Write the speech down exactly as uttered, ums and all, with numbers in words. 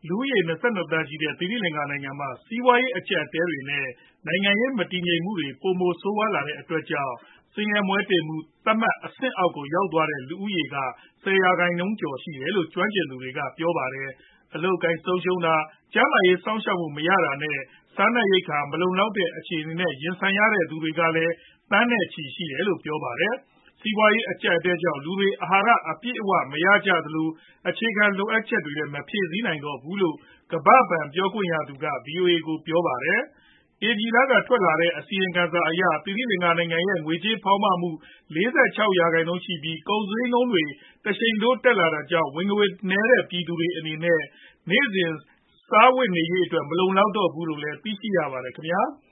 လူဦးရေ ၂၂ သန်းရှိတဲ့ သီရိလင်္ကာနိုင်ငံမှာ စီးပွားရေး အကျပ်အတည်းတွေနဲ့ နိုင်ငံရေး မတည်ငြိမ်မှုတွေ ပိုမိုဆိုးရွားလာတဲ့အတွက်ကြောင့် ဆင်းရဲမွဲတေမှု သတ်မှတ်အဆင့်အောက်ကို ရောက်သွားတဲ့ လူဦးရေက ၁ဝ ရာခိုင်နှုန်းကျော် ရှိတယ်လို့ ကျွမ်းကျင်သူတွေက ပြောပါတယ်။ အလုပ်အကိုင် ဆုံးရှုံးတာ၊ ကျန်းမာရေး စောင့်ရှောက်မှု မရတာနဲ့ စားနပ်ရိက္ခာ မလုံလောက်တဲ့ အခြေအနေနဲ့ ရင်ဆိုင်ရတဲ့သူတွေကလည်း သန်းနဲ့ချီရှိတယ်လို့ ပြောပါတယ်။ စီးပွားရေး အကျပ်အတည်းကြောင့် လူတွေ အာဟာရ အပြည့်အဝမရကြသလို အခြေခံလိုအပ်ချက်တွေလည်း မဖြည့်ဆည်းနိုင်တော့ဘူးလို့ ကမ္ဘာ့ဘဏ် ပြောခွင့်ရသူက ဗွီအိုအေကို ပြောပါတယ်။ ဧပြီလက ထွက်လာတဲ့ အစီရင်ခံစာအရ သီရိလင်္ကာနိုင်ငံရဲ့ ငွေကြေးဖောင်းပွမှု ၄၆ ရာခိုင်နှုန်းရှိပြီး ကုန်ဈေးနှုန်းတွေ တရှိန်ထိုး တက်လာတာကြောင့် ဝင်ငွေနည်းတဲ့ ပြည်သူတွေအနေနဲ့ နေ့စဉ်စားဝတ်နေရေးအတွက် မလုံလောက်တော့ဘူးလို့လည်း သိရှိရပါတယ်ခင်ဗျာ။